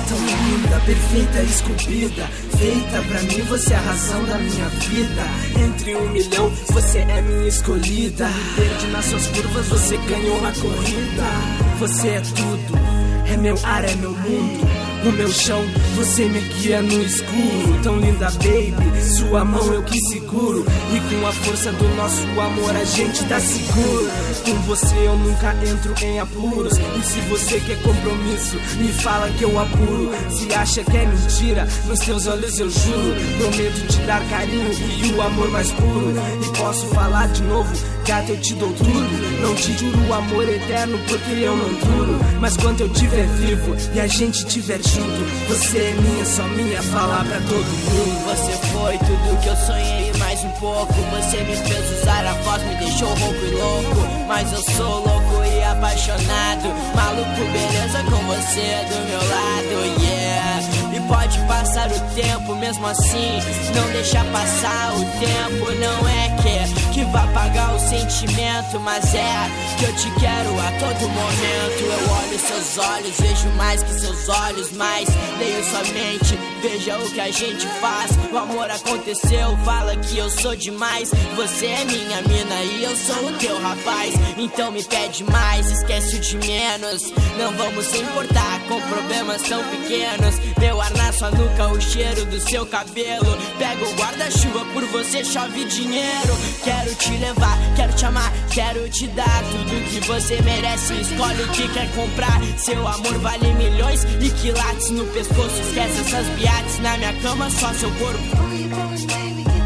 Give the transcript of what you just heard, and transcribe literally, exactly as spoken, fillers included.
tão linda, perfeita, esculpida, feita pra mim, você é a razão da minha vida. Entre um milhão, você é minha escolhida. Verde nas suas curvas, você ganhou a corrida. Você é tudo, é meu ar, é meu mundo. No meu chão, você me guia no escuro. Tão linda, baby, sua mão eu que seguro. E com a força do nosso amor a gente tá seguro. Com você eu nunca entro em apuros. E se você quer compromisso, me fala que eu apuro. Se acha que é mentira, nos teus olhos eu juro. Prometo te dar carinho e o amor mais puro. E posso falar de novo, gata, eu te dou tudo. Não te juro o amor eterno porque eu não duro. Mas quando eu tiver vivo e a gente tiver junto, você é minha, só minha, falar pra todo mundo. Você foi tudo que eu sonhei e mais um pouco. Você me fez usar a voz, me deixou rouco e louco. Mas eu sou louco e apaixonado, maluco, beleza com você do meu lado, yeah. E pode passar o tempo, mesmo assim não deixa passar o tempo. Não é que, que vai apagar o sentimento, mas é que eu te quero a todo momento. Eu olho seus olhos, vejo mais que seus olhos, mas leio sua mente, veja o que a gente faz. O amor aconteceu, fala que eu sou demais. Você é minha mina e eu sou o teu rapaz. Então me pede mais, esquece o de menos. Não vamos se importar com problemas tão pequenos. Meu ar na sua nuca, o cheiro do seu cabelo. Pego o guarda-chuva, por você chove dinheiro. Quero te levar, quero te amar, quero te dar tudo que você merece. Escolhe o que quer comprar, seu amor vale milhões e quilates no pescoço. Esquece essas biates, na minha cama só seu corpo.